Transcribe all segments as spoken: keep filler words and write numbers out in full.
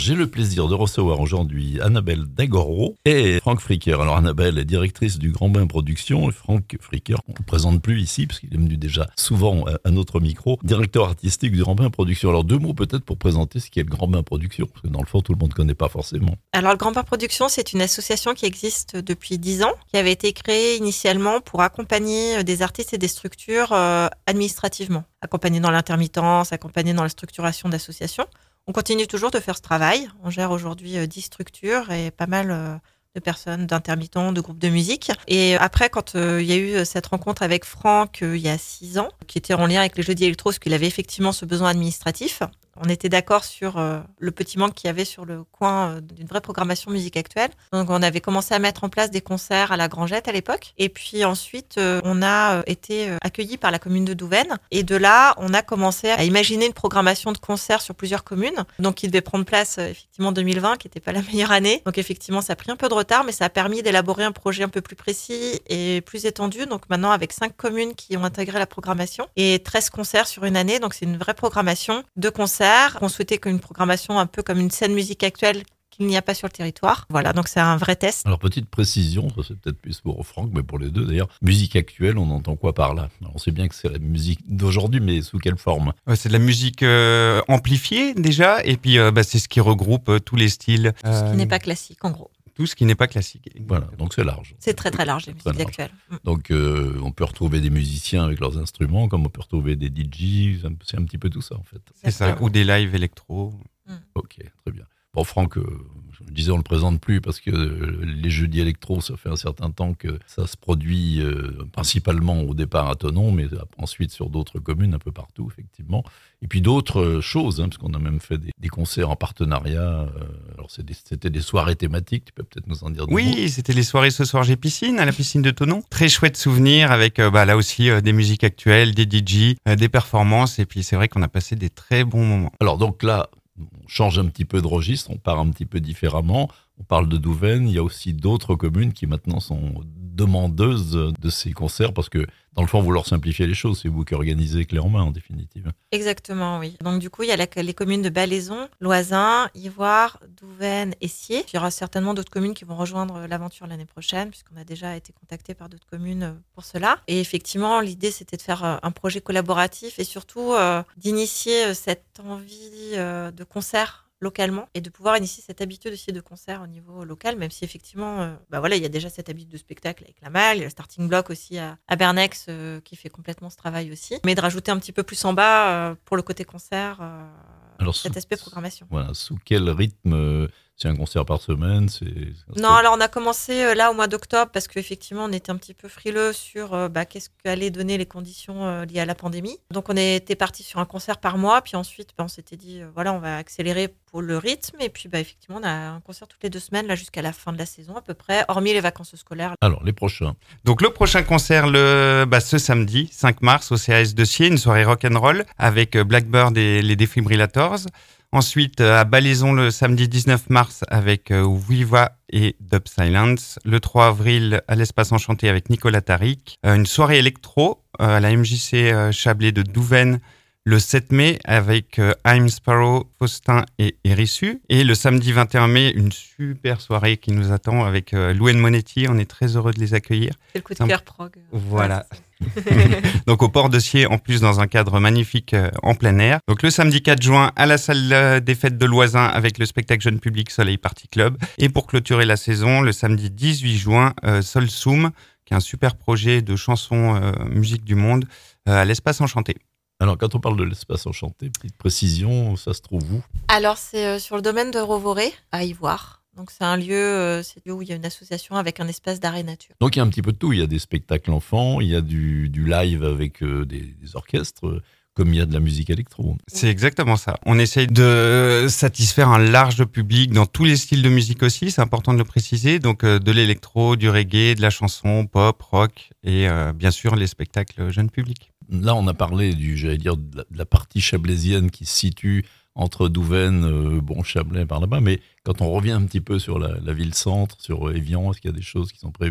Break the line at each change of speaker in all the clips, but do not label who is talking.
J'ai le plaisir de recevoir aujourd'hui Annabelle Dagoro et Franck Fricker. Alors Annabelle est directrice du Grand Bain Productions et Franck Fricker, on ne le présente plus ici parce qu'il est venu déjà souvent à notre micro, directeur artistique du Grand Bain Productions. Alors deux mots peut-être pour présenter ce qu'est le Grand Bain Productions, parce que dans le fond tout le monde ne connaît pas forcément.
Alors le Grand Bain Productions, c'est une association qui existe depuis dix ans, qui avait été créée initialement pour accompagner des artistes et des structures euh, administrativement, accompagner dans l'intermittence, accompagner dans la structuration d'associations. On continue toujours de faire ce travail. On gère aujourd'hui dix structures et pas mal de personnes, d'intermittents, de groupes de musique. Et après, quand il y a eu cette rencontre avec Franck il y a six ans, qui était en lien avec les jeudis électro, parce qu'il avait effectivement ce besoin administratif, on était d'accord sur euh, le petit manque qu'il y avait sur le coin euh, d'une vraie programmation musique actuelle. Donc on avait commencé à mettre en place des concerts à la Grangette à l'époque. Et puis ensuite, euh, on a euh, été euh, accueillis par la commune de Douvaine. Et de là, on a commencé à imaginer une programmation de concerts sur plusieurs communes. Donc qui devait prendre place euh, effectivement en deux mille vingt, qui n'était pas la meilleure année. Donc effectivement, ça a pris un peu de retard, mais ça a permis d'élaborer un projet un peu plus précis et plus étendu. Donc maintenant, avec cinq communes qui ont intégré la programmation et treize concerts sur une année. Donc c'est une vraie programmation de concerts. On souhaitait qu'une programmation un peu comme une scène musique actuelle qu'il n'y a pas sur le territoire. Voilà, donc c'est un vrai test.
Alors petite précision, ça c'est peut-être plus pour Franck, mais pour les deux d'ailleurs, musique actuelle, on entend quoi par là? Alors, on sait bien que c'est la musique d'aujourd'hui, mais sous quelle forme?
Ouais, c'est de la musique euh, amplifiée déjà, et puis euh, bah, c'est ce qui regroupe euh, tous les styles.
Tout ce qui n'est pas classique en gros.
Tout ce qui n'est pas classique.
Voilà, donc c'est large.
C'est très très large, les musiques actuelles.
Donc euh, on peut retrouver des musiciens avec leurs instruments, comme on peut retrouver des D J, c'est un petit peu tout ça en fait.
C'est ça, ou des lives électro.
Mm. Ok, très bien. Bon, Franck, euh, je me disais, on ne le présente plus parce que euh, les jeudis électro, ça fait un certain temps que ça se produit euh, principalement au départ à Thonon, mais ensuite sur d'autres communes, un peu partout, effectivement. Et puis d'autres euh, choses, hein, parce qu'on a même fait des, des concerts en partenariat. Euh, alors, c'est des, c'était des soirées thématiques, tu peux peut-être nous en dire deux mots.
Oui, c'était les soirées Ce soir j'ai piscine, à la piscine de Thonon. Très chouette souvenir avec euh, bah, là aussi euh, des musiques actuelles, des D J, euh, des performances. Et puis c'est vrai qu'on a passé des très bons moments.
Alors donc là, on change un petit peu de registre, on part un petit peu différemment. On parle de Douvaine, il y a aussi d'autres communes qui maintenant sont demandeuses de ces concerts parce que dans le fond, vous leur simplifiez les choses, c'est vous qui organisez clé en main en définitive.
Exactement, oui. Donc du coup, il y a la, les communes de Balaison, Loisin, Ivoire, Douvaine et Sciez. Il y aura certainement d'autres communes qui vont rejoindre l'aventure l'année prochaine puisqu'on a déjà été contacté par d'autres communes pour cela. Et effectivement, l'idée, c'était de faire un projet collaboratif et surtout euh, d'initier cette envie euh, de concert localement et de pouvoir initier cette habitude aussi de concert au niveau local, même si effectivement, euh, bah voilà, il y a déjà cette habitude de spectacle avec la Malle, il y a le Starting Block aussi à, à Bernex euh, qui fait complètement ce travail aussi, mais de rajouter un petit peu plus en bas euh, pour le côté concert, euh, alors, cet sous, aspect programmation.
Voilà, sous quel rythme euh, c'est un concert par semaine c'est, c'est
Non, alors on a commencé euh, là au mois d'octobre parce qu'effectivement on était un petit peu frileux sur euh, bah, qu'est-ce qu'allaient donner les conditions euh, liées à la pandémie. Donc on était parti sur un concert par mois, puis ensuite bah, on s'était dit euh, voilà, on va accélérer pour le rythme et puis bah, effectivement on a un concert toutes les deux semaines là jusqu'à la fin de la saison à peu près, hormis les vacances scolaires.
Alors les prochains.
Donc le prochain concert le bah, ce samedi cinq mars au C A S de Sciez, une soirée rock'n'roll avec Blackbird et les Defibrillators. Ensuite, à Balaison, le samedi dix-neuf mars, avec euh, Wiva et Dub Silence. Le trois avril, à l'Espace Enchanté, avec Nicolas Tariq. Euh, une soirée électro euh, à la M J C euh, Chablais de Douvaine, le sept mai, avec euh, I'm Sparrow, Faustin et Hérissu. Et le samedi vingt et un mai, une super soirée qui nous attend avec euh, Lou Monetti. On est très heureux de les accueillir.
C'est le coup de cœur prog.
Voilà. Donc au port de Sciez, en plus dans un cadre magnifique euh, en plein air. Donc le samedi quatre juin à la salle des fêtes de Loisin avec le spectacle jeune public Soleil Party Club. Et pour clôturer la saison, le samedi dix-huit juin, euh, Sol Soum, qui est un super projet de chansons euh, musique du monde euh, à l'Espace Enchanté.
Alors quand on parle de l'Espace Enchanté, petite précision, ça se trouve où?
Alors c'est euh, sur le domaine de Rovoré à Ivoire. Donc c'est un lieu, euh, c'est lieu où il y a une association avec un espace d'art et nature.
Donc il y a un petit peu de tout, il y a des spectacles enfants, il y a du, du live avec euh, des, des orchestres, euh, comme il y a de la musique électro.
C'est exactement ça. On essaye de satisfaire un large public dans tous les styles de musique aussi, c'est important de le préciser. Donc euh, de l'électro, du reggae, de la chanson, pop, rock et euh, bien sûr les spectacles jeunes publics.
Là on a parlé du, j'allais dire, de la, de la partie chablaisienne qui se situe entre Douvaine, euh, bon, Chablais par là-bas, mais quand on revient un petit peu sur la, la ville-centre, sur Évian, est-ce qu'il y a des choses qui sont prévues?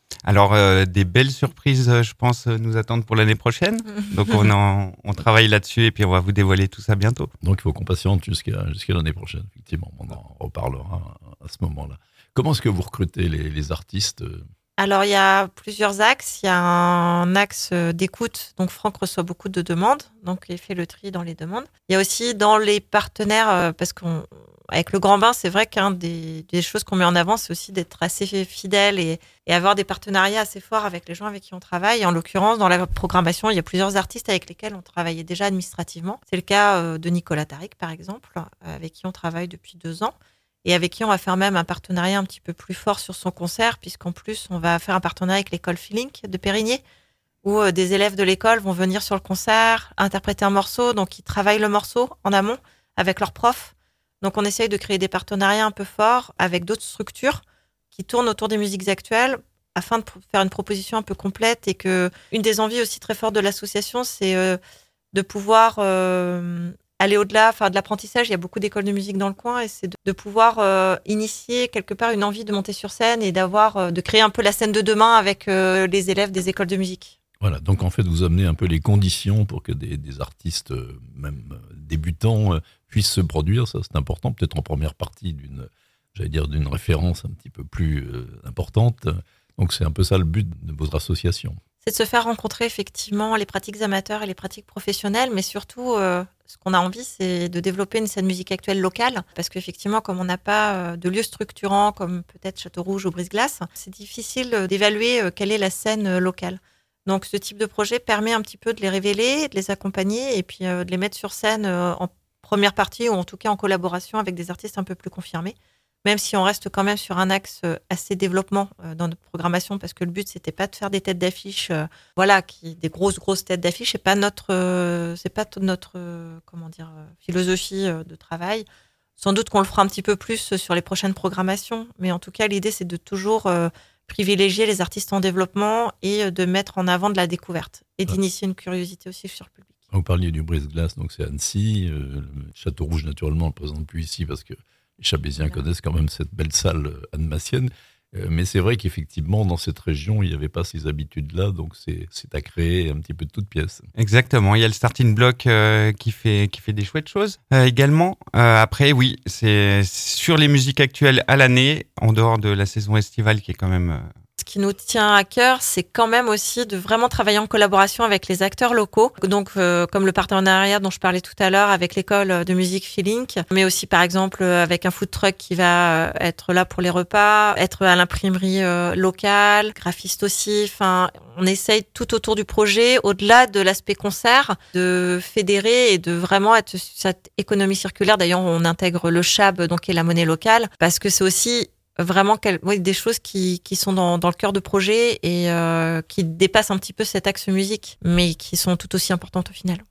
Alors, euh, des belles surprises, euh, je pense, euh, nous attendent pour l'année prochaine. Donc, on, en, on travaille là-dessus et puis on va vous dévoiler tout ça bientôt.
Donc, il faut qu'on patiente jusqu'à jusqu'à l'année prochaine, effectivement. On en reparlera à ce moment-là. Comment est-ce que vous recrutez les, les artistes?
Alors, il y a plusieurs axes. Il y a un axe d'écoute. Donc, Franck reçoit beaucoup de demandes. Donc, il fait le tri dans les demandes. Il y a aussi dans les partenaires, parce qu'avec le Grand Bain, c'est vrai qu'un des, des choses qu'on met en avant, c'est aussi d'être assez fidèle et, et avoir des partenariats assez forts avec les gens avec qui on travaille. En l'occurrence, dans la programmation, il y a plusieurs artistes avec lesquels on travaillait déjà administrativement. C'est le cas de Nicolas Tariq, par exemple, avec qui on travaille depuis deux ans. Et avec qui on va faire même un partenariat un petit peu plus fort sur son concert, puisqu'en plus, on va faire un partenariat avec l'école Feeling de Périgny, où euh, des élèves de l'école vont venir sur le concert, interpréter un morceau, donc ils travaillent le morceau en amont avec leurs profs. Donc on essaye de créer des partenariats un peu forts avec d'autres structures qui tournent autour des musiques actuelles, afin de faire une proposition un peu complète. Et que une des envies aussi très fortes de l'association, c'est euh, de pouvoir... Euh, aller au-delà, enfin de l'apprentissage. Il y a beaucoup d'écoles de musique dans le coin et c'est de, de pouvoir euh, initier quelque part une envie de monter sur scène et d'avoir, euh, de créer un peu la scène de demain avec euh, les élèves des écoles de musique.
Voilà, donc en fait, vous amenez un peu les conditions pour que des, des artistes, euh, même euh, débutants, euh, puissent se produire. Ça, c'est important, peut-être en première partie d'une, j'allais dire, d'une référence un petit peu plus euh, importante. Donc c'est un peu ça le but de votre association.
C'est de se faire rencontrer effectivement les pratiques amateurs et les pratiques professionnelles, mais surtout, euh, ce qu'on a envie, c'est de développer une scène musique actuelle locale, parce qu'effectivement, comme on n'a pas euh, de lieu structurant comme peut-être Château-Rouge ou Brise-Glace, c'est difficile d'évaluer euh, quelle est la scène euh, locale. Donc ce type de projet permet un petit peu de les révéler, de les accompagner et puis euh, de les mettre sur scène euh, en première partie ou en tout cas en collaboration avec des artistes un peu plus confirmés. Même si on reste quand même sur un axe assez développement euh, dans notre programmation, parce que le but c'était pas de faire des têtes d'affiche, euh, voilà, qui des grosses grosses têtes d'affiche, c'est pas notre, euh, c'est pas notre, euh, comment dire, euh, philosophie euh, de travail. Sans doute qu'on le fera un petit peu plus sur les prochaines programmations, mais en tout cas l'idée c'est de toujours euh, privilégier les artistes en développement et de mettre en avant de la découverte et d'initier une curiosité aussi sur le public.
Vous parliez du Brise-Glace, donc c'est Annecy, euh, Château-Rouge naturellement, on ne le présente plus ici parce que les Chabésiens connaissent quand même cette belle salle annemassienne. Euh, mais c'est vrai qu'effectivement, dans cette région, il n'y avait pas ces habitudes-là. Donc, c'est, c'est à créer un petit peu de toutes pièces.
Exactement. Il y a le Starting Block euh, qui, fait, qui fait des chouettes choses euh, également. Euh, après, oui, c'est sur les musiques actuelles à l'année, en dehors de la saison estivale qui est quand même... Euh,
Ce qui nous tient à cœur, c'est quand même aussi de vraiment travailler en collaboration avec les acteurs locaux. Donc, euh, comme le partenariat dont je parlais tout à l'heure avec l'école de musique Feeling, mais aussi par exemple avec un food truck qui va être là pour les repas, être à l'imprimerie euh, locale, graphiste aussi. Enfin, on essaye tout autour du projet, au-delà de l'aspect concert, de fédérer et de vraiment être sur cette économie circulaire. D'ailleurs, on intègre le C H A B, donc qui est la monnaie locale, parce que c'est aussi vraiment quel, oui, des choses qui, qui sont dans, dans le cœur de projet et euh, qui dépassent un petit peu cet axe musique, mais qui sont tout aussi importantes au final.